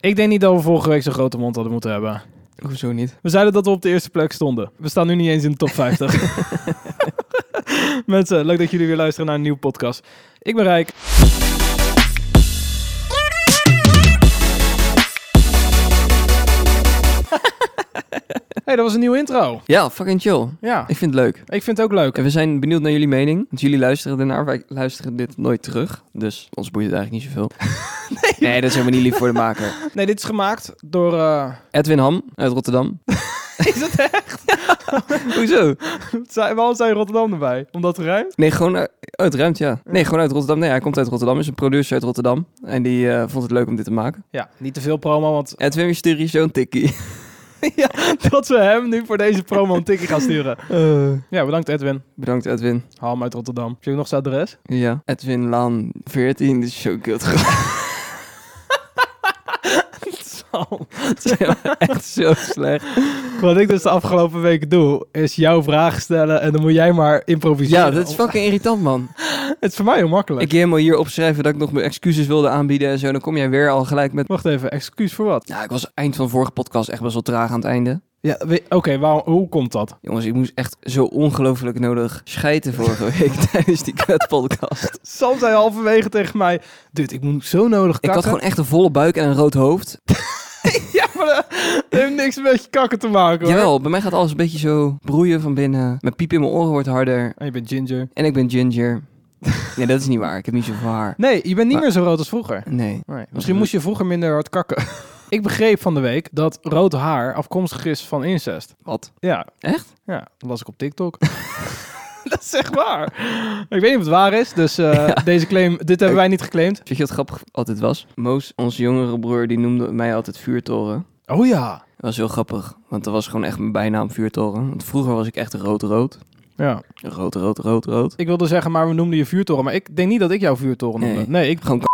Ik denk niet dat we vorige week zo'n grote mond hadden moeten hebben. Hoezo niet? We zeiden dat we op de eerste plek stonden. We staan nu niet eens in de top 50. Mensen, leuk dat jullie weer luisteren naar een nieuwe podcast. Ik ben Rijk. Hey, dat was een nieuwe intro. Ja, fucking chill. Ja, Ik vind het leuk. ik vind het ook leuk. En we zijn benieuwd naar jullie mening. Want jullie luisteren ernaar. Wij luisteren dit nooit terug. Dus ons boeit het eigenlijk niet zoveel. Nee, dat is helemaal niet lief voor de maker. Nee, dit is gemaakt door... Edwin Ham uit Rotterdam. Is het echt? Hoezo? Waarom zei je Rotterdam erbij? Omdat het ruimt? Nee, gewoon uit ruimt, ja. Nee, gewoon uit Rotterdam. Nee, hij komt uit Rotterdam. Is een producer uit Rotterdam. En die vond het leuk om dit te maken. Ja, niet te veel promo, want... Edwin, we sturen je zo'n tikkie. ja, dat we hem nu voor deze promo een tikkie gaan sturen. Ja, bedankt Edwin. Bedankt, Edwin. Haal hem uit Rotterdam. Heb je ook nog zijn adres? Ja. Edwin Laan 14. Dit is zo kut. Het is echt zo slecht. Wat ik dus de afgelopen weken doe, is jouw vragen stellen en dan moet jij maar improviseren. Ja, dat is fucking irritant, man. Het is voor mij heel makkelijk. Ik helemaal hier opschrijven dat ik nog mijn excuses wilde aanbieden en zo. Dan kom jij weer al gelijk met... Wacht even, excuus voor wat? Ja, ik was eind van de vorige podcast echt best wel traag aan het einde. Ja, oké, hoe komt dat? Jongens, ik moest echt zo ongelooflijk nodig schijten vorige week tijdens die kutpodcast. Sam zei halverwege tegen mij, dude, ik moet zo nodig kakken. Ik had gewoon echt een volle buik en een rood hoofd. Ja, maar dat heeft niks met je kakken te maken, hoor. Jawel, bij mij gaat alles een beetje zo broeien van binnen. Mijn piep in mijn oren wordt harder. En je bent ginger. En ik ben ginger. Nee, dat is niet waar. Ik heb niet zoveel haar. Nee, je bent niet meer zo rood als vroeger. Nee. Misschien moest je vroeger minder hard kakken. Ik begreep van de week dat rood haar afkomstig is van incest. Wat? Ja. Echt? Ja, dat las ik op TikTok. Dat is echt waar. Ik weet niet of het waar is, dus deze claim, dit hebben wij niet geclaimd. Weet je wat grappig altijd was? Moos, onze jongere broer, die noemde mij altijd Vuurtoren. Oh ja. Dat was heel grappig, want dat was gewoon echt mijn bijnaam Vuurtoren. Want vroeger was ik echt rood-rood. Ja. Rood. Ik wilde zeggen, maar we noemden je vuurtoren. Maar ik denk niet dat ik jou vuurtoren noemde. Nee, ik... Gewoon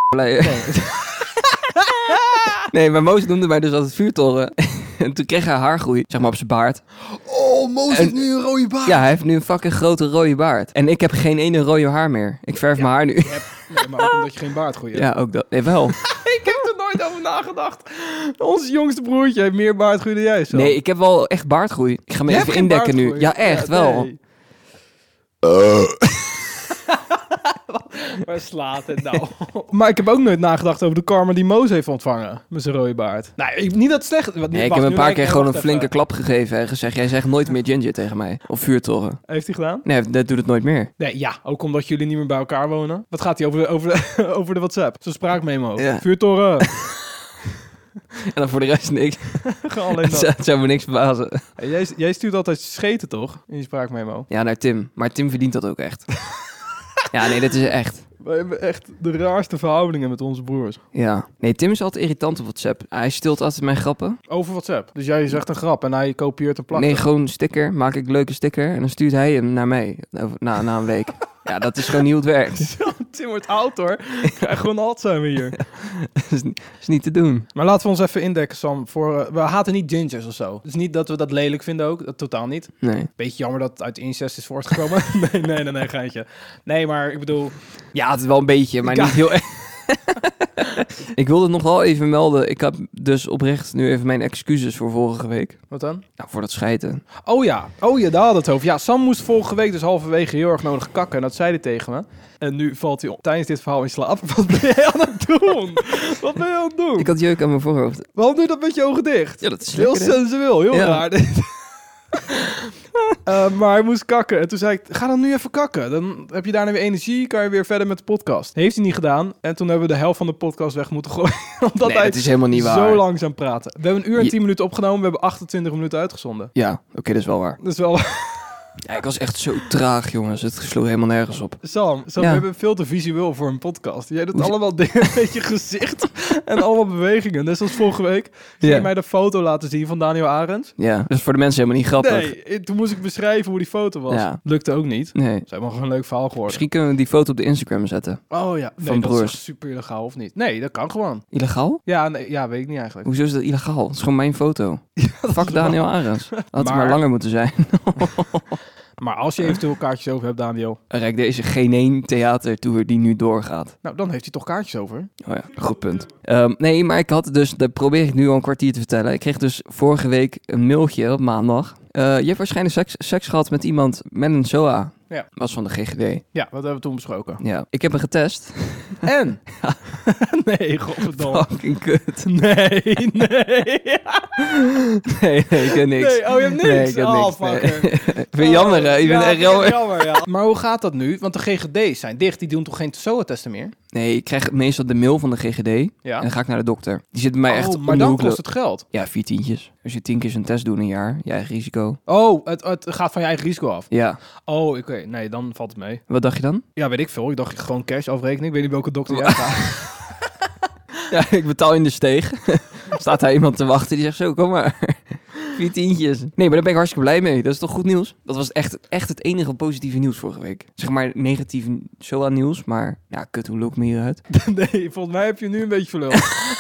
Nee, maar Moos noemde mij dus altijd Vuurtoren. En toen kreeg hij haargroei, zeg maar op zijn baard. Oh, Moos heeft nu een rode baard. Ja, hij heeft nu een fucking grote rode baard. En ik heb geen ene rode haar meer. Ik verf mijn haar nu. Nee, maar ook omdat je geen baardgroei hebt. Ja, ook dat. Nee, wel. Ik heb er nooit over nagedacht. Ons jongste broertje heeft meer baardgroei dan jij. Zo. Nee, ik heb wel echt baardgroei. Ik ga me even indekken nu. Ja, echt wel. Nee. Waar slaat het nou? Maar ik heb ook nooit nagedacht over de karma die Moos heeft ontvangen. Met zijn rode baard. Nee, niet dat het slecht... Nee, ik heb hem een paar keer gewoon een flinke klap gegeven en gezegd, jij zegt nooit meer ginger tegen mij. Of Vuurtoren. Heeft hij gedaan? Nee, dat doet het nooit meer. Nee, ja. Ook omdat jullie niet meer bij elkaar wonen. Wat gaat hij over de WhatsApp? Zo'n spraakmemo. Ja. Vuurtoren. En dan voor de rest niks. Gewoon alleen dat. Het zou me niks verbazen. Hey, jij stuurt altijd scheten, toch? In je spraakmemo. Ja, naar Tim. Maar Tim verdient dat ook echt. Ja, nee, dat is echt. We hebben echt de raarste verhoudingen met onze broers. Ja. Nee, Tim is altijd irritant op WhatsApp. Hij stilt altijd mijn grappen. Over WhatsApp. Dus jij zegt een grap en hij kopieert en plakt. Nee, gewoon sticker. Maak ik een leuke sticker. En dan stuurt hij hem naar mij. Na een week. Ja, dat is gewoon niet hoe het werkt. Tim wordt oud, hoor. Ik krijg gewoon Alzheimer hier. Dat is niet te doen. Maar laten we ons even indekken, Sam. We haten niet gingers of zo. Het is niet dat we dat lelijk vinden ook. Dat totaal niet. Nee. Beetje jammer dat het uit incest is voortgekomen. nee, geintje. Nee, maar ik bedoel... Ja, het is wel een beetje, maar Ja. niet heel erg. Ik wilde nog wel even melden. Ik heb dus oprecht nu even mijn excuses voor vorige week. Wat dan? Nou, voor dat schijten. Oh ja, daar hadden we het over. Ja, Sam moest vorige week dus halverwege heel erg nodig kakken. En dat zei hij tegen me. En nu valt hij tijdens dit verhaal in slaap. Wat ben jij aan het doen? Wat ben je aan het doen? Ik had jeuk aan mijn voorhoofd. Waarom doe je dat met je ogen dicht? Ja, dat is heel lekker, hè? sensueel, heel Ja. raar. Maar hij moest kakken. En toen zei ik, ga dan nu even kakken. Dan heb je daarna weer energie, kan je weer verder met de podcast. Heeft hij niet gedaan. En toen hebben we de helft van de podcast weg moeten gooien. Omdat Nee, hij dat is helemaal niet waar. zo langzaam praten. We hebben 1 uur en 10 minuten opgenomen. We hebben 28 minuten uitgezonden. Ja, oké, dat is wel waar. Dat is wel... Ja, ik was echt zo traag, jongens. Het sloeg helemaal nergens op. Sam, Ja. we hebben veel te visueel voor een podcast. Jij doet allemaal dingen met je gezicht en allemaal bewegingen. Net zoals vorige week. Zie je Ja. mij de foto laten zien van Daniel Arends? Ja, dat is voor de mensen helemaal niet grappig. Nee, toen moest ik beschrijven hoe die foto was. Ja. Lukte ook niet. Nee. Het is helemaal gewoon een leuk verhaal geworden. Misschien kunnen we die foto op de Instagram zetten. Oh ja, nee, Van dat broers. is echt super illegaal of niet? Nee, dat kan gewoon. Illegaal? Ja, nee, ja, weet ik niet eigenlijk. Hoezo is dat illegaal? Het is gewoon mijn foto. Dat Fuck is wel- Daniel Arends. Had het maar Maar- langer moeten zijn. Maar als je eventueel kaartjes over hebt, Daniel. Rijk, er is geen één theatertour die nu doorgaat. Nou, dan heeft hij toch kaartjes over. Oh ja, goed punt. Nee, maar ik had dus, dat probeer ik nu al een kwartier te vertellen. Ik kreeg dus vorige week een mailtje op maandag. Je hebt waarschijnlijk seks gehad met iemand met een SOA. Ja. Was van de GGD. Ja, wat hebben we toen besproken? Ja. Ik heb hem getest. En? Nee, godverdomme. Fucking kut. Nee. Nee, ik heb niks. Nee, oh, je hebt niks? Nee, ik heb niks. Fucker. Nee. Ik vind het jammer, hè? Ik ben echt jammer. Ja. Maar hoe gaat dat nu? Want de GGD's zijn dicht. Die doen toch geen SOA-testen meer? Nee, ik krijg meestal de mail van de GGD. Ja. En dan ga ik naar de dokter. Die zit bij mij echt om maar de dan hoek. kost het geld. Ja, 4 tientjes. Als je 10 keer zo'n test doet in een jaar, je eigen risico. Oh, het gaat van je eigen risico af. Ja. Oh, oké. Nee, dan valt het mee. Wat dacht je dan? Ja, weet ik veel. Ik dacht gewoon cash afrekening. Ik weet niet welke dokter jij gaat. Ja, ik betaal in de steeg. Staat daar iemand te wachten die zegt zo, kom maar. 4 tientjes. Nee, maar daar ben ik hartstikke blij mee. Dat is toch goed nieuws? Dat was echt het enige positieve nieuws vorige week. Zeg maar negatief SOA nieuws, maar ja, kut, hoe loopt me hieruit? Nee, volgens mij heb je nu een beetje verluld.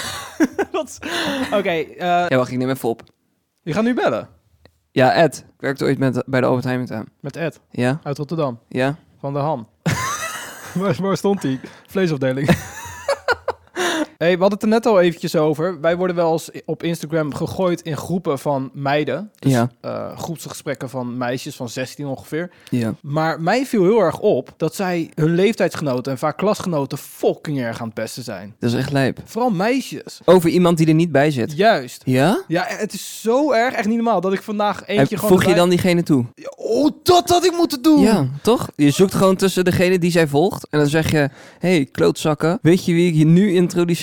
Oké. Ja, wacht, ik neem even op. Je gaat nu bellen. Ja, Ed. Ik werkte ooit bij de Albert Heijn met hem. Met Ed, Ja? uit Rotterdam. Ja? Van de Ham. waar stond hij? Vleesafdeling. Hey, we hadden het er net al eventjes over. Wij worden wel eens op Instagram gegooid in groepen van meiden. Dus, Ja. Groepsgesprekken van meisjes van 16 ongeveer. Ja. Maar mij viel heel erg op dat zij hun leeftijdsgenoten en vaak klasgenoten fucking erg aan het pesten zijn. Dat is echt lijp. Vooral meisjes. Over iemand die er niet bij zit. Juist. Ja? Ja, het is zo erg, echt niet normaal, dat ik vandaag eentje gewoon... Voeg je dan diegene toe? Oh, dat had ik moeten doen! Ja, toch? Je zoekt gewoon tussen degene die zij volgt. En dan zeg je, hey, klootzakken, weet je wie ik je nu introduceer?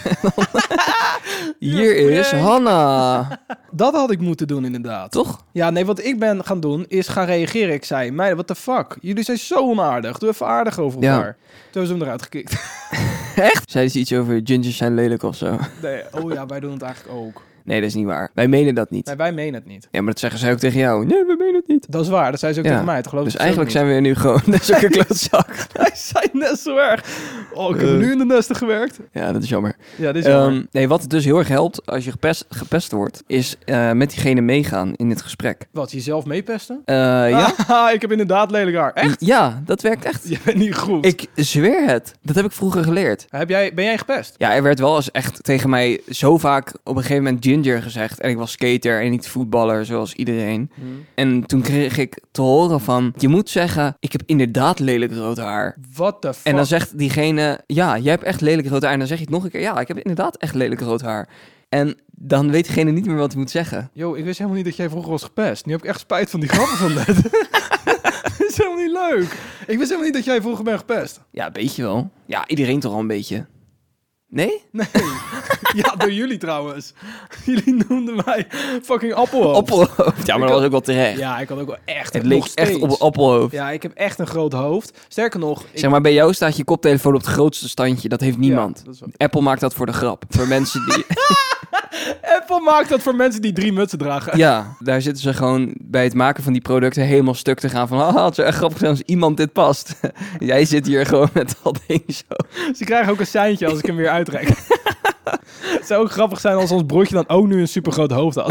Hier is Hanna. Dat had ik moeten doen, inderdaad. Toch? Ja, nee, wat ik ben gaan doen, is gaan reageren. Ik zei, meiden, what the fuck? Jullie zijn zo onaardig. Doe even aardig over Ja. elkaar. Toen hebben ze hem eruit gekikt. Echt? Zeiden ze iets over gingers zijn lelijk of zo? Nee, oh ja, wij doen het eigenlijk ook. Nee, dat is niet waar. Wij menen dat niet. Nee, wij menen het niet. Ja, maar dat zeggen zij ook tegen jou. Nee, we menen het niet. Dat is waar, dat zei ze ook Ja. tegen mij. Toch geloof Dus ik zelf eigenlijk niet. zijn we nu gewoon net zulke klootzak. Wij zijn net zo erg. Oh, ik heb nu in de nesten gewerkt. Ja, dat is jammer. Ja, dit is jammer. Nee, wat het dus heel erg helpt als je gepest wordt, is met diegene meegaan in het gesprek. Wat, jezelf meepesten? Ja? Ah, ik heb inderdaad lelijk haar. Echt? Ja, dat werkt echt. Je bent niet goed. Ik zweer het. Dat heb ik vroeger geleerd. Ben jij gepest? Ja, er werd wel eens echt tegen mij zo vaak op een gegeven moment ginger gezegd. En ik was skater en niet voetballer zoals iedereen. En toen kreeg ik te horen van, je moet zeggen, ik heb inderdaad lelijk rood haar. What the fuck? En dan zegt diegene, ja, jij hebt echt lelijk rood haar. En dan zeg je het nog een keer, ja, ik heb inderdaad echt lelijk rood haar. En dan weet diegene niet meer wat hij moet zeggen. Yo, ik wist helemaal niet dat jij vroeger was gepest. Nu heb ik echt spijt van die grappen van net. Dat is helemaal niet leuk. Ik wist helemaal niet dat jij vroeger bent gepest. Ja, een beetje wel. Ja, iedereen toch al een beetje. Nee? Nee. Ja, door jullie trouwens. Jullie noemden mij fucking appelhoofd. Appelhoofd. Ja, maar dat was ook wel terecht. Ja, ik had ook wel echt... Het nog leek echt steeds. op een appelhoofd. Ja, ik heb echt een groot hoofd. Sterker nog... Zeg maar, bij jou staat je koptelefoon op het grootste standje. Dat heeft niemand. Ja, dat is wel- Apple maakt dat voor de grap. Voor mensen die... Apple maakt dat voor mensen die 3 mutsen dragen. Ja, daar zitten ze gewoon bij het maken van die producten helemaal stuk te gaan van... Ah, het zou echt grappig zijn als iemand dit past. Jij zit hier gewoon met dat ding zo. Ze krijgen ook een seintje als ik hem weer uitrek. Het zou ook grappig zijn als ons broertje dan ook nu een supergroot hoofd had.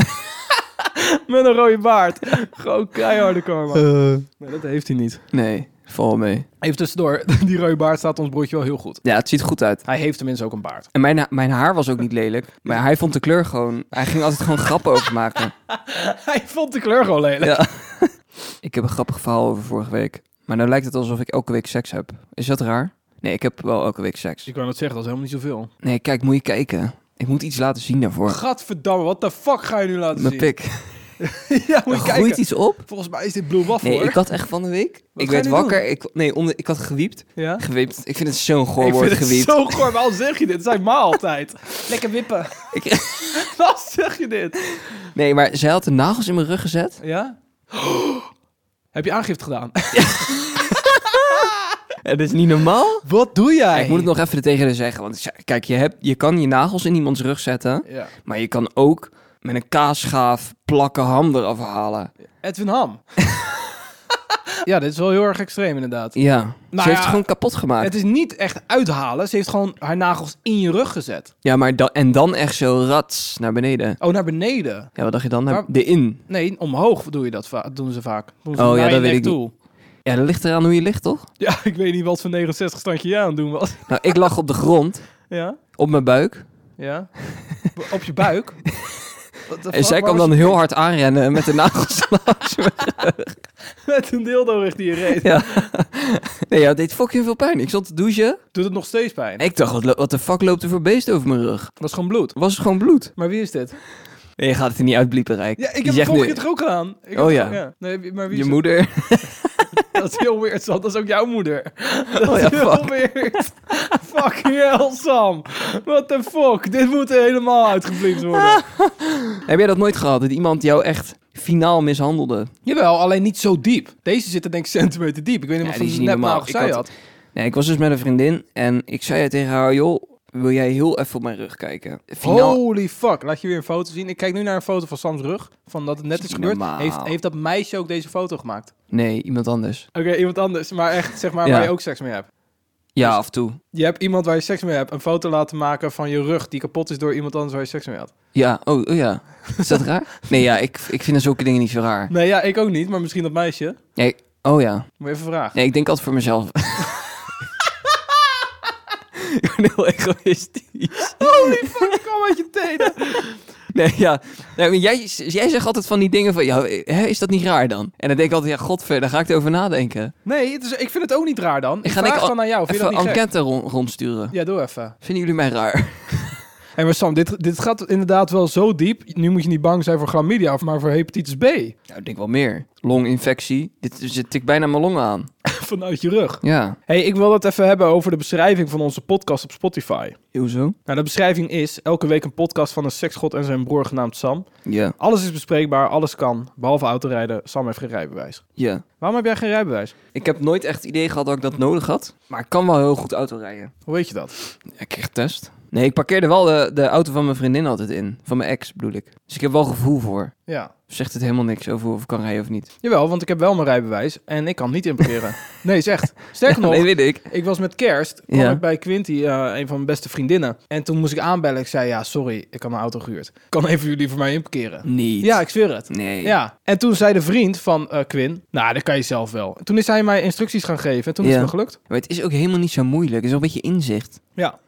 Met een rode baard. Gewoon keiharde karma. Nee, dat heeft hij niet. Nee, val mee. Even tussendoor, die rode baard staat ons broertje wel heel goed. Ja, het ziet er goed uit. Hij heeft tenminste ook een baard. En mijn haar was ook niet lelijk. Maar hij vond de kleur gewoon... Hij ging altijd gewoon grappen over maken. Hij vond de kleur gewoon lelijk. Ja. Ik heb een grappig verhaal over vorige week. Maar nou lijkt het alsof ik elke week seks heb. Is dat raar? Nee, ik heb wel elke week seks. Ik wou net zeggen, dat is helemaal niet zoveel. Nee, kijk, moet je kijken. Ik moet iets laten zien daarvoor. Gadverdamme, wat de fuck ga je nu laten Mijn zien? pik. Ja, moet Er je kijken. groeit iets op. Volgens mij is dit Blue Waffle, Nee, hoor. ik had echt van de week... Wat ik ga je werd nu wakker. Ik had gewiept. Ja? Gewiept. Ik vind het zo'n goor Ik woord, vind het gewiept. zo goor. Waarom zeg je dit? Dat zei ma altijd. Lekker wippen. Waarom zeg je dit? Nee, maar zij had de nagels in mijn rug gezet. Ja? Heb je aangifte gedaan? Het is niet normaal. Wat doe jij? Ik moet het nog even tegen haar zeggen. Want kijk, je kan je nagels in iemands rug zetten. Ja. Maar je kan ook met een kaasschaaf plakken ham eraf halen. Edwin Ham. Ja, dit is wel heel erg extreem inderdaad. Ja, Nou ze heeft ja, het gewoon kapot gemaakt. Het is niet echt uithalen. Ze heeft gewoon haar nagels in je rug gezet. Ja, maar en dan echt zo rats naar beneden. Oh, naar beneden. Ja, wat dacht je dan? Maar- De in. Nee, omhoog doen ze vaak. Doen ze Oh, naar ja, je dat weet nek ik niet. toe. Ja, dat ligt eraan hoe je ligt, toch? Ja, ik weet niet wat voor 69 standje jij aan het doen was. Nou, ik lag op de grond, Ja? op mijn buik. Ja? Op je buik? En zij kwam dan heel hard aanrennen met de nagels langs me. Met een dildo richting je reet. Ja. Nee, ja, het deed fucking veel pijn. Ik stond te douchen. Doet het nog steeds pijn? En ik dacht, wat de fuck loopt er voor beest over mijn rug? Dat is gewoon bloed. Was het gewoon bloed? Maar wie is dit? Nee, je gaat het er niet uitbliepen, Rijk. Ja, ik Je heb het zegt vorige nu, keer toch ook gedaan? Ik Oh, heb- ja. Nee, maar wie je is moeder. het? Dat is heel weird, Sam. Dat is ook jouw moeder. Dat Oh is ja, heel fuck. weird. Fucking hell, Sam. What the fuck? Dit moet helemaal uitgebliept worden. Heb jij dat nooit gehad? Dat iemand jou echt finaal mishandelde? Jawel, alleen niet zo diep. Deze zitten denk ik centimeter diep. Ik weet niet Ja, of die is het niet net normaal. nagels zij had. Nee, ik was dus met een vriendin en ik zei tegen haar, joh, wil jij heel even op mijn rug kijken? Finaal. Holy fuck. Laat je weer een foto zien. Ik kijk nu naar een foto van Sam's rug. Van dat het net is gebeurd. Normaal. Heeft dat meisje ook deze foto gemaakt? Nee, iemand anders. Oké, iemand anders. Maar echt, zeg maar, Ja. waar je ook seks mee hebt. Ja, Dus- af en toe. Je hebt iemand waar je seks mee hebt. Een foto laten maken van je rug die kapot is door iemand anders waar je seks mee had. Ja, oh ja. Is dat raar? Nee, ja, ik vind zulke dingen niet zo raar. Nee, ja, ik ook niet. Maar misschien dat meisje. Nee, oh ja. Moet je even vragen. Nee, ik denk altijd voor mezelf. Ik ben heel egoïstisch. Holy fuck, ik kom uit je tenen. Nee, ja. Nee, maar jij zegt altijd van die dingen van, ja, hè, is dat niet raar dan? En dan denk ik altijd, ja, godver, daar ga ik erover nadenken. Nee, ik vind het ook niet raar dan. Ik ga vraag denk gewoon aan jou. Vind je dat Even niet gek? enquête rondsturen. Ja, doe even. Vinden jullie mij raar? Hey, maar Sam, dit gaat inderdaad wel zo diep. Nu moet je niet bang zijn voor chlamydia, maar voor hepatitis B. Nou, ik denk wel meer. Longinfectie. Dit tikt bijna mijn longen aan. Vanuit je rug. Ja. Hey, ik wil het even hebben over de beschrijving van onze podcast op Spotify. Hoezo? Nou, de beschrijving is elke week een podcast van een seksgod en zijn broer genaamd Sam. Ja. Alles is bespreekbaar, alles kan, behalve autorijden. Sam heeft geen rijbewijs. Ja. Waarom heb jij geen rijbewijs? Ik heb nooit echt het idee gehad dat ik dat nodig had. Maar ik kan wel heel goed autorijden. Hoe weet je dat? Ja, ik kreeg getest. Nee, ik parkeerde wel de auto van mijn vriendin altijd in. Van mijn ex, bedoel ik. Dus ik heb wel gevoel voor. Ja. Zegt het helemaal niks over of ik kan rijden of niet. Jawel, want ik heb wel mijn rijbewijs en ik kan niet inparkeren. Nee, is echt. Sterker nog, Nee, weet ik. ik was met kerst, kwam Ja. ik bij Quinty, een van mijn beste vriendinnen. En toen moest ik aanbellen. Ik zei, ja, sorry, ik had mijn auto gehuurd. Kan even jullie voor mij inparkeren? Niet. Ja, ik zweer het. Nee. Ja, en toen zei de vriend van Quinn, nou, dat kan je zelf wel. En toen is hij mij instructies gaan geven en toen is Ja. het me gelukt. Maar het is ook helemaal niet zo moeilijk. Het is wel een beetje inzicht. Ja.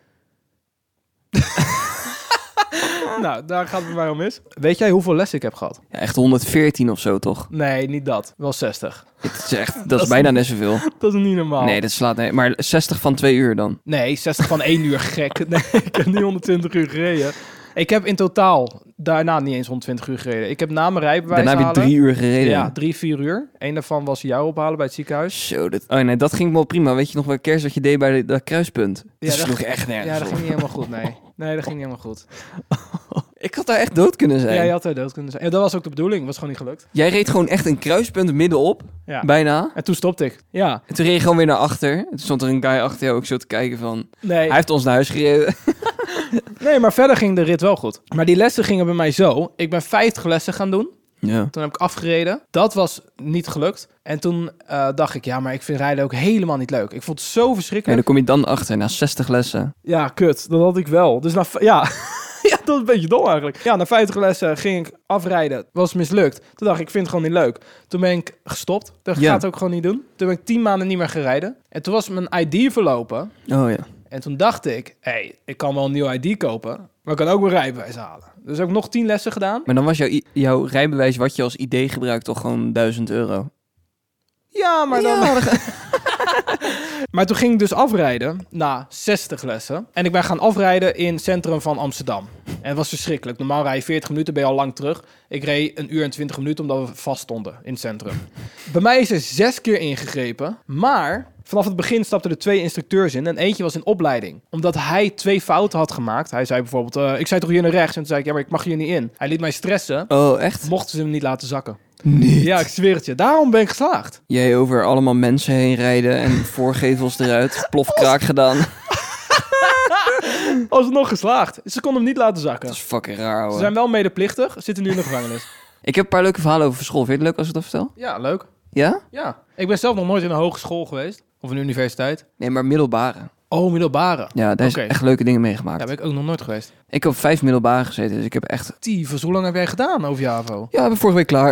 Nou, daar gaat het bij mij om mis. Weet jij hoeveel lessen ik heb gehad? Ja, echt 114 of zo, toch? Nee, niet dat. Wel 60. Het is echt, dat is bijna net zoveel. Dat is niet normaal. Nee, dat slaat... Nee, maar 60 van 2 uur dan. Nee, 60 van 1 uur, gek. Nee, ik heb nu 120 uur gereden. Ik heb in totaal daarna niet eens 120 uur gereden. Ik heb na mijn rijbewijs Daarna heb je 3 uur gereden. Ja, 3-4 uur. Eén daarvan was jou ophalen bij het ziekenhuis. Zo, dat... Oh nee, dat ging wel prima. Weet je nog wel kerst wat je deed bij dat kruispunt? Dat dat- sloeg echt nergens Ja, dat op. ging niet helemaal goed, nee. Nee, dat ging niet helemaal goed. Ik had daar echt dood kunnen zijn. Ja, je had er dood kunnen zijn. Ja, dat was ook de bedoeling. Was gewoon niet gelukt. Jij reed gewoon echt een kruispunt middenop. Ja. Bijna. En toen stopte ik. Ja. En toen reed je gewoon weer naar achter. En toen stond er een guy achter jou ook zo te kijken van... Nee. Hij heeft ons naar huis gereden. Nee, maar verder ging de rit wel goed. Maar die lessen gingen bij mij zo. Ik ben 50 lessen gaan doen. Ja. Toen heb ik afgereden. Dat was niet gelukt. En toen dacht ik, ja, maar ik vind rijden ook helemaal niet leuk. Ik vond het zo En verschrikkelijk. dan kom je dan achter na 60 lessen. Ja, kut. Dat had ik wel. Dus ja... Ja, dat is een beetje dom eigenlijk. Ja, na 50 lessen ging ik afrijden. Was mislukt. Toen dacht ik, ik vind het gewoon niet leuk. Toen ben ik gestopt. Dacht ik, Ja. ga het ook gewoon niet doen. Toen ben ik 10 maanden niet meer gereden. En toen was mijn ID verlopen. Oh ja. En toen dacht ik, ik kan wel een nieuw ID kopen. Maar ik kan ook mijn rijbewijs halen. Dus heb ik nog 10 lessen gedaan. Maar dan was jouw rijbewijs wat je als idee gebruikt toch gewoon €1000. Ja, maar dan... Ja, Maar toen ging ik dus afrijden na 60 lessen. En ik ben gaan afrijden in het centrum van Amsterdam. En het was verschrikkelijk. Normaal rij je 40 minuten, ben je al lang terug. Ik reed 1 uur en 20 minuten omdat we vast stonden in het centrum. Bij mij is er 6 keer ingegrepen. Maar vanaf het begin stapten er 2 instructeurs in. En eentje was in opleiding. Omdat hij 2 fouten had gemaakt. Hij zei bijvoorbeeld, ik zei toch hier naar rechts? En toen zei ik, ja, maar ik mag hier niet in. Hij liet mij stressen. Oh, echt? Mochten ze hem niet laten zakken. Nee. Ja, ik zweer het je. Daarom ben ik geslaagd. Jij over allemaal mensen heen rijden en voorgevels eruit. Plofkraak gedaan. Alsnog geslaagd. Ze konden hem niet laten zakken. Dat is fucking raar, hoor. Ze zijn wel medeplichtig, zitten nu in de gevangenis. Ik heb een paar leuke verhalen over school. Vind je het leuk als ik dat vertel? Ja, leuk. Ja? Ja. Ik ben zelf nog nooit in een hogeschool geweest. Of een universiteit. Nee, maar middelbare. Oh, middelbare. Ja, daar is Oké. echt leuke dingen meegemaakt. Ja, ben ik ook nog nooit geweest. Ik heb op 5 middelbare gezeten, dus ik heb echt... Tyfus, hoe lang heb jij gedaan over je HAVO? Ja, ik ben vorige week klaar.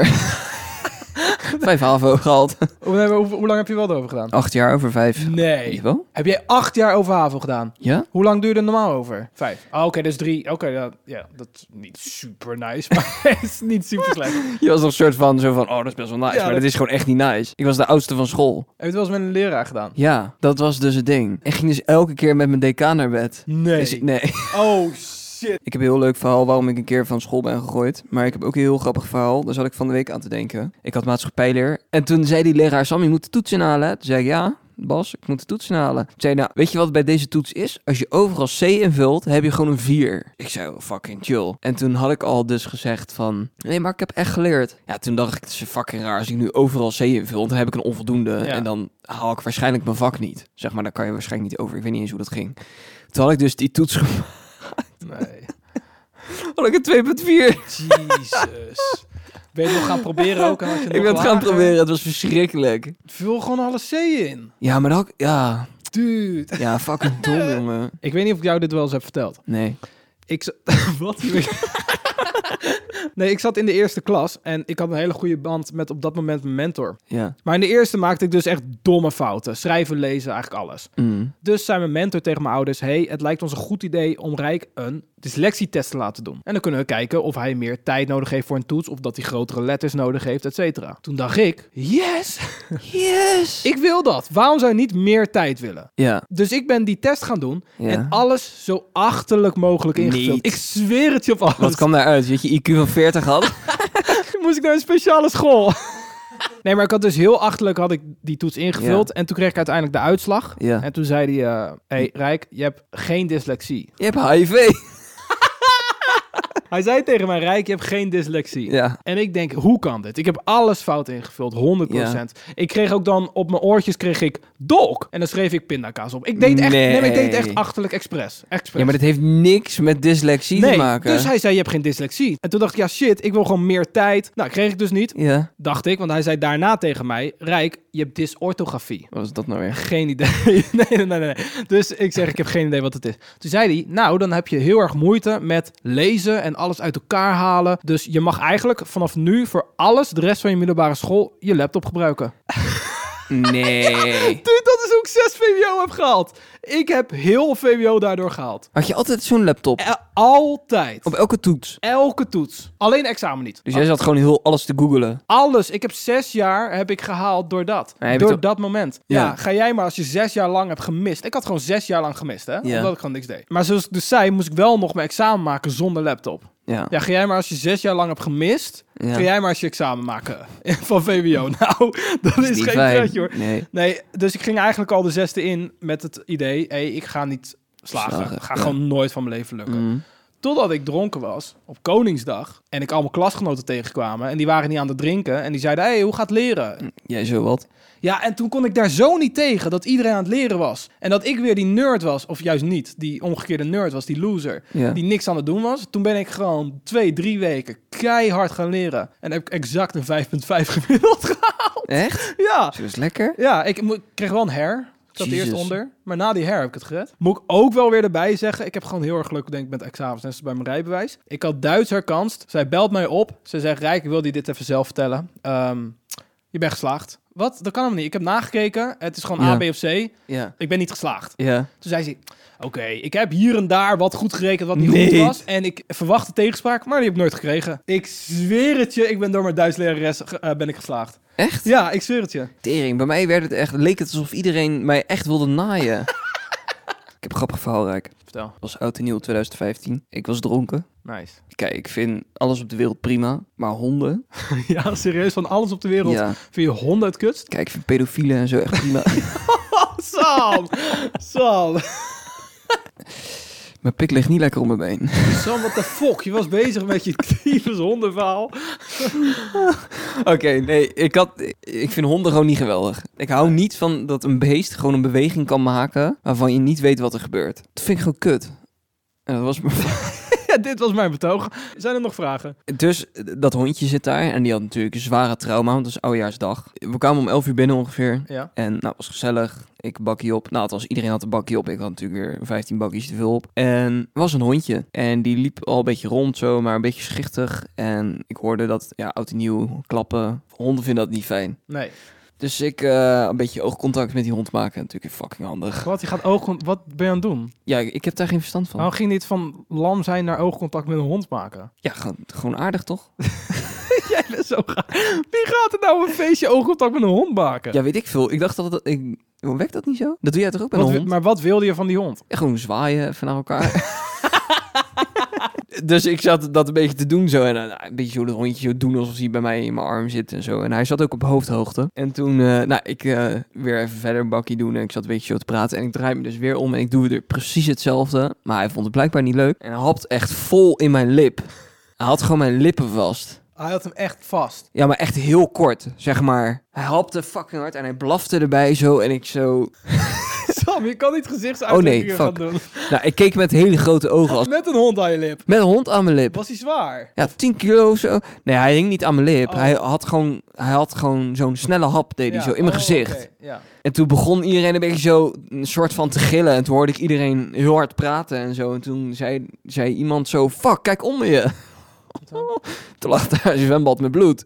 5 HAVO gehaald. Hoe lang heb je wel erover gedaan? 8 jaar over 5. Nee. Wel? Heb jij 8 jaar over HAVO gedaan? Ja? Hoe lang duurde het normaal over? 5. Ah, oké, dat is 3. Oké, ja, dat is niet super nice, maar het is niet super slecht. Heb Je was nog een soort van, oh, dat is best wel nice. Ja, maar dat- dat is gewoon echt niet nice. Ik was de oudste van school. je het wel eens met een leraar gedaan? Ja, dat was dus het ding. Ik ging dus elke keer met mijn decaan naar bed. Nee. Dus nee. Oh, shit. Ik heb een heel leuk verhaal waarom ik een keer van school ben gegooid. Maar ik heb ook een heel grappig verhaal. Daar zat ik van de week aan te denken. Ik had maatschappijleer. En toen zei die leraar, Sam, je moet de toets inhalen. Toen zei ik, ja, Bas, ik moet de toets inhalen. Toen zei hij, nou, weet je wat bij deze toets is? Als je overal C invult, heb je gewoon een 4. Ik zei, oh, fucking chill. En toen had ik al dus gezegd van, nee, maar ik heb echt geleerd. Ja, toen dacht ik, het is fucking raar. Als ik nu overal C invul, dan heb ik een onvoldoende. Ja. En dan haal ik waarschijnlijk mijn vak niet. Zeg maar, daar kan je waarschijnlijk niet over. Ik weet niet eens hoe dat ging. Toen had ik dus die toets Nee. had ik een 2,4. Jezus. Ben je het nog gaan proberen ook? En had je Ik nog ben het gaan lager? proberen, het was verschrikkelijk. Vul gewoon alle C'en in. Ja, maar dat... Ja, Dude. ja fucking dom, jongen. Ik weet niet of ik jou dit wel eens heb verteld. Nee. Wat? Nee, ik zat in de eerste klas en ik had een hele goede band met op dat moment mijn mentor. Ja. Maar in de eerste maakte ik dus echt domme fouten. Schrijven, lezen, eigenlijk alles. Mm. Dus zei mijn mentor tegen mijn ouders, hey, het lijkt ons een goed idee om Rijk een dyslexietest te laten doen. En dan kunnen we kijken of hij meer tijd nodig heeft voor een toets, of dat hij grotere letters nodig heeft, et cetera. Toen dacht ik, yes, Yes! ik wil dat. Waarom zou je niet meer tijd willen? Ja. Dus ik ben die test gaan doen Ja. en alles zo achterlijk mogelijk ingevuld. Niet. Ik zweer het je op alles. Wat kwam daaruit? Dat je IQ van 40 had? Moest ik naar een speciale school. Nee, maar ik had dus heel achterlijk had ik die toets ingevuld. Ja. En toen kreeg ik uiteindelijk de uitslag. Ja. En toen zei hij, hey Rijk, je hebt geen dyslexie. Je hebt HIV. Hij zei tegen mij, Rijk, je hebt geen dyslexie. Ja. En ik denk, hoe kan dit? Ik heb alles fout ingevuld, 100%. Ik kreeg ook dan op mijn oortjes kreeg ik dolk. En dan schreef ik pindakaas op. Ik deed echt, Nee. maar ik deed het echt achterlijk expres. Ja, maar dat heeft niks met dyslexie te maken. Dus hij zei, je hebt geen dyslexie. En toen dacht ik, ja shit, ik wil gewoon meer tijd. Nou, kreeg ik dus niet. Ja. Dacht ik, want hij zei daarna tegen mij, Rijk, je hebt dysorthografie. Wat is dat nou weer? Geen idee. Nee. Dus ik zeg, ik heb geen idee wat het is. Toen zei hij, nou, dan heb je heel erg moeite met lezen en alles uit elkaar halen. Dus je mag eigenlijk vanaf nu voor alles, de rest van je middelbare school, je laptop gebruiken. Nee. Dude, dat is hoe ik 6 VWO heb gehaald. Ik heb heel VWO daardoor gehaald. Had je altijd zo'n laptop? Altijd. Op elke toets? Elke toets. Alleen examen niet. Dus jij zat gewoon heel alles te googelen? Alles. Ik heb 6 jaar heb ik gehaald door dat. Maar heb je Door toch- dat moment. Ja. Ja, ga jij maar als je 6 jaar lang hebt gemist. Ik had gewoon 6 jaar lang gemist, hè? Ja. Omdat ik gewoon niks deed. Maar zoals ik dus zei, moest ik wel nog mijn examen maken zonder laptop. Ja. Ja, ga jij maar als je 6 jaar lang hebt gemist. Ja. Ga jij maar als je examen maken van VWO. Nou, dat is Niet geen fijn. pretje hoor. Nee. Nee, dus ik ging eigenlijk al de 6e in met het idee, hey, ik ga niet slagen. Ga Ja. gewoon nooit van mijn leven lukken. Mm. Totdat ik dronken was op Koningsdag en ik al mijn klasgenoten tegenkwamen en die waren niet aan het drinken en die zeiden, hey, hoe gaat leren? Jij zo wat? Ja, en toen kon ik daar zo niet tegen dat iedereen aan het leren was. En dat ik weer die nerd was, of juist niet, die omgekeerde nerd was, die loser, Ja. die niks aan het doen was. Toen ben ik gewoon 2-3 weken keihard gaan leren. En heb ik exact een 5,5 gemiddeld gehaald. Echt? Ja, Zo is lekker. ja ik kreeg wel een hair. Ik zat Jezus. eerst onder, maar na die hair heb ik het gered. Moet ik ook wel weer erbij zeggen, ik heb gewoon heel erg geluk denk ik met examens, net zoals bij mijn rijbewijs. Ik had Duits herkanst. Zij belt mij op. Ze zegt, Rijk, ik wil je dit even zelf vertellen. Je bent geslaagd. Wat? Dat kan helemaal niet. Ik heb nagekeken. Het is gewoon Ja. A, B of C. Ja. Ik ben niet geslaagd. Ja. Toen zei ze, oké, ik heb hier en daar wat goed gerekend, wat niet Nee. goed was. En ik verwachtte tegenspraak, maar die heb ik nooit gekregen. Ik zweer het je, ik ben door mijn Duits lerares ben ik geslaagd. Echt? Ja, ik zweer het je. Tering, bij mij werd het echt, leek het alsof iedereen mij echt wilde naaien. Ik heb een grappig verhaal, Rijk. Vertel. Het was oud en nieuw 2015. Ik was dronken. Nice. Kijk, ik vind alles op de wereld prima, maar honden... Ja, serieus, van alles op de wereld. Ja. Vind je honden het kutst? Kijk, ik vind pedofielen en zo echt prima. Sam! Sam! Mijn pik ligt niet lekker om mijn been. Sam, what the fuck? Je was bezig met je tyfus hondenverhaal. Oké, nee, ik vind honden gewoon niet geweldig. Ik hou niet van dat een beest gewoon een beweging kan maken waarvan je niet weet wat er gebeurt. Dat vind ik gewoon kut. En dat was mijn... Dit was mijn betoog. Zijn er nog vragen? Dus dat hondje zit daar en die had natuurlijk een zware trauma, want het is oudejaarsdag. We kwamen om 11 uur binnen ongeveer. Ja. En nou, het was gezellig. Ik bakkie op. Nou, althans, iedereen had een bakkie op. Ik had natuurlijk weer 15 bakjes te veel op. En er was een hondje. En die liep al een beetje rond zo, maar een beetje schichtig. En ik hoorde dat, ja, oud en nieuw, klappen. Honden vinden dat niet fijn. Nee. Dus ik een beetje oogcontact met die hond maken. Natuurlijk fucking handig. Wat ben je aan het doen? Ja, ik heb daar geen verstand van. Waarom ging niet van lam zijn naar oogcontact met een hond maken? Ja, gewoon aardig, toch? Jij bent zo gaar. Wie gaat er nou een feestje oogcontact met een hond maken? Ja, weet ik veel. Ik dacht dat werkt dat niet zo? Dat doe jij toch ook met een hond? Maar wat wilde je van die hond? Ja, gewoon zwaaien even naar elkaar. Dus ik zat dat een beetje te doen zo. En een beetje zo dat hondje zo doen alsof hij bij mij in mijn arm zit en zo. En hij zat ook op hoofdhoogte. En toen, ik weer even verder een bakkie doen. En ik zat een beetje zo te praten. En ik draai me dus weer om en ik doe er precies hetzelfde. Maar hij vond het blijkbaar niet leuk. En hij hapt echt vol in mijn lip. Hij had gewoon mijn lippen vast. Hij had hem echt vast. Ja, maar echt heel kort, zeg maar. Hij hapte fucking hard en hij blafte erbij zo. En ik zo... Sam, je kan niet gezichtsuitdrukkingen gaan doen. Nou, ik keek met hele grote ogen. Met een hond aan je lip. Met een hond aan mijn lip. Was hij zwaar? Ja, 10 kilo of zo. Nee, hij hing niet aan mijn lip. Oh. Hij had gewoon zo'n snelle hap, deed hij zo in mijn gezicht. Okay. Ja. En toen begon iedereen een beetje zo een soort van te gillen. En toen hoorde ik iedereen heel hard praten en zo. En toen zei iemand zo, fuck, kijk onder je. Toen lag daar een zwembad met bloed.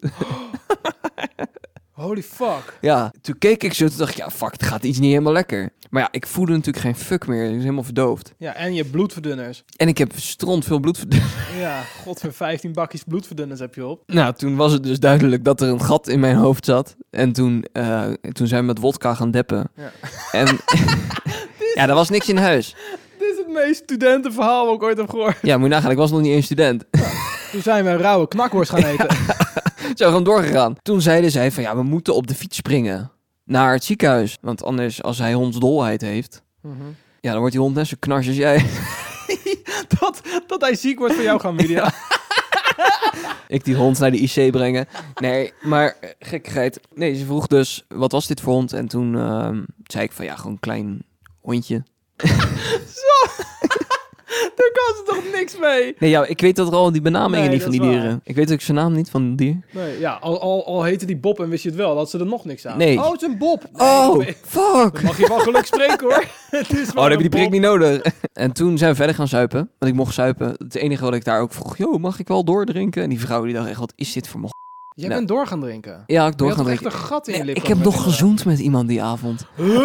Holy fuck. Ja, toen keek ik zo, toen dacht ik, ja, fuck, het gaat iets niet helemaal lekker. Maar ja, ik voelde natuurlijk geen fuck meer. Ik was helemaal verdoofd. Ja, en je bloedverdunners. En ik heb stront veel bloedverdunners. Ja, godver 15 bakjes bloedverdunners heb je op. Nou, toen was het dus duidelijk dat er een gat in mijn hoofd zat. En toen zijn we met wodka gaan deppen. Ja. En ja, er was niks in huis. Dit is het meest studentenverhaal wat ik ooit heb gehoord. Ja, moet je nagaan, ik was nog niet eens student. Toen zijn we een rauwe knakworst gaan eten. Zo gewoon doorgegaan. Toen zeiden zij van, ja, we moeten op de fiets springen. Naar het ziekenhuis. Want anders, als hij hondsdolheid heeft... Ja, dan wordt die hond net zo knars als jij. dat hij ziek wordt van jou gaan, Media. Ik die hond naar de IC brengen. Nee, maar gekkigheid. Nee, ze vroeg dus, wat was dit voor hond? En toen zei ik van, ja, gewoon een klein hondje. Zo! Daar kan ze toch niks mee? Nee, ja, ik weet dat er al die benamingen niet van die dat is dieren. Ik weet ook zijn naam niet van het dier. Nee, ja, al heette die Bob en wist je het wel, dat ze er nog niks aan. Nee. Oh, het is een Bob. Nee, Fuck! dan mag je wel geluk spreken, hoor. Het is Dan heb je die prik niet nodig. En toen zijn we verder gaan zuipen. Want ik mocht zuipen. Het enige wat ik daar ook vroeg, joh, mag ik wel doordrinken? En die vrouw die dacht echt, wat is dit voor me? Jij bent door gaan drinken. Ja, ik door gaan echt drinken. een gat in je lip. Ik heb nog gezoend met iemand die avond.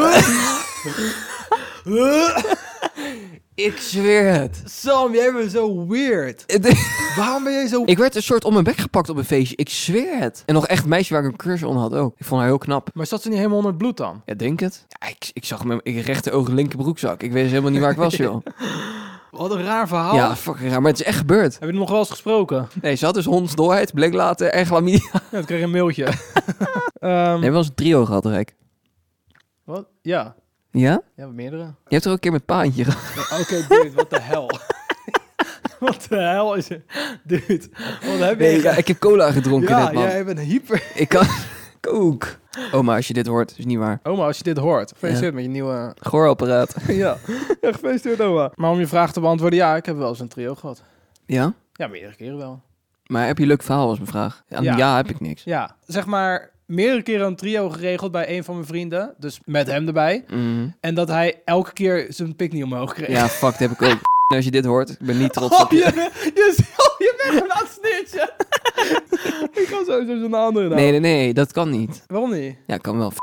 Ik zweer het. Sam, jij bent zo weird. Waarom ben jij zo... Ik werd een soort om mijn bek gepakt op een feestje. Ik zweer het. En nog echt een meisje waar ik een crush on had ook. Ik vond haar heel knap. Maar zat ze niet helemaal onder het bloed dan? Ja, denk het. Ja, ik zag mijn rechteroog linkerbroekzak. Ik weet helemaal niet waar ik was, joh. Wat een raar verhaal. Ja, fucking raar. Maar het is echt gebeurd. Heb je er nog wel eens gesproken? Nee, ze had dus hondsdolheid. Bleek later en chlamydia. Ja, dat kreeg een mailtje. Nee, we hebben wel eens een trio gehad, Rijk. Wat? Ja. Ja? Ja, meerdere. Je hebt er ook een keer met Paantje gehad. Oké, dude, wat de hel. Wat de hel is het? Dude, wat heb je... Nee, ja, ik heb cola gedronken net, man. jij bent hyper... Ik kan... Kook. Oma, als je dit hoort, is niet waar. Oma, als je dit hoort, gefeliciteerd met je nieuwe... Gehoorapparaat. ja, gefeliciteerd, oma. Maar om je vraag te beantwoorden, ja, ik heb wel eens een trio gehad. Ja? Ja, meerdere keren wel. Maar heb je een leuk verhaal, was mijn vraag. Ja, heb ik niks. Ja, zeg maar meerdere keren een trio geregeld bij een van mijn vrienden. Dus met hem erbij. Mhm. En dat hij elke keer zijn pik niet omhoog kreeg. Ja, fuck, dat heb ik ook. Als je dit hoort, ik ben niet trots op je. Je bent een afsneertje. Ik ga sowieso zo'n andere naam. Nee, dat kan niet. Waarom niet? Ja, kan wel.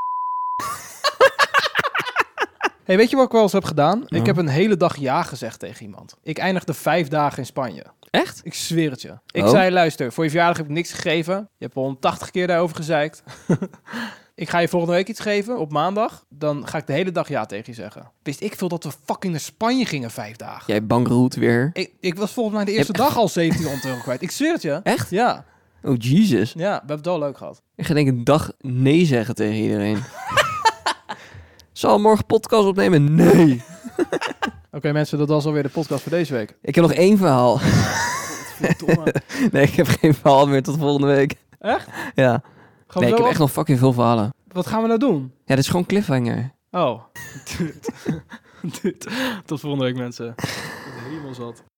Hey, weet je wat ik wel eens heb gedaan? Nou. Ik heb een hele dag ja gezegd tegen iemand. Ik eindigde 5 dagen in Spanje. Echt? Ik zweer het je. Ik Oh. zei, luister, voor je verjaardag heb ik niks gegeven. Je hebt al 180 keer daarover gezeikt. Ik ga je volgende week iets geven, op maandag. Dan ga ik de hele dag ja tegen je zeggen. Wist ik veel dat we fucking naar Spanje gingen 5 dagen. Jij bankroet weer. Ik was volgens mij de eerste dag al 1700 euro kwijt. Ik zweer het je. Echt? Ja. Oh, Jesus. Ja, we hebben het wel leuk gehad. Ik ga denk ik een dag nee zeggen tegen iedereen. Zal morgen podcast opnemen? Nee. Oké, mensen, dat was alweer de podcast voor deze week. Ik heb nog 1 verhaal. Verdomme. Nee, ik heb geen verhaal meer tot volgende week. Echt? Ja. Gaan we Nee, ik zo heb af? echt nog fucking veel verhalen. Wat gaan we nou doen? Ja, dit is gewoon cliffhanger. Oh. Dude. Dude. Tot volgende week, mensen. Ik ben helemaal zat.